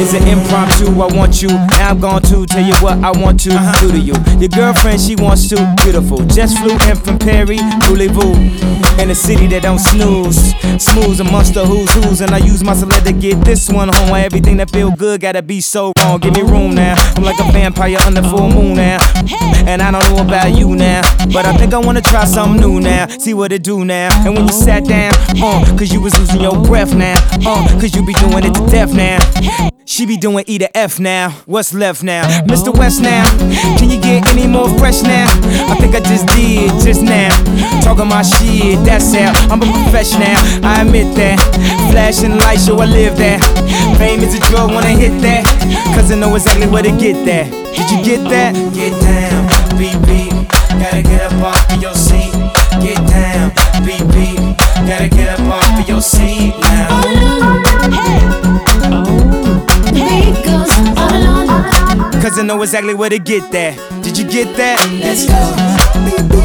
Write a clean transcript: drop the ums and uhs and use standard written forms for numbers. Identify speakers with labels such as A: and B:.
A: It's an impromptu, I want you. Now I'm going to tell you what I want to do to you. Your girlfriend, she wants to. Beautiful. Just flew in from Perry, Voulez-vous. In a city that don't snooze. Smooth amongst the who's. And I use my celeb to get this one home. Why everything that feel good gotta be so wrong. Give me room now. I'm like a vampire under full moon now. And I don't know about you now, but I think I wanna try something new now. See what it do now. And when you sat down, cause you was losing your breath now. Cause you be doing it to death now. She be doing E to F now. What's left now? Mr. West now. Can you get any more fresh now? I think I just did just now. Talking my shit, that's how I'm a professional. I admit that. Flashing lights, so I live that. Fame is a drug, wanna hit that. Cause I know exactly where to get that. Did you get that? Get down, BB. Gotta get up off of your seat. Get down, BB. Gotta get up off of your seat now. Cause I know exactly where to get that. Did you get that? Let's go.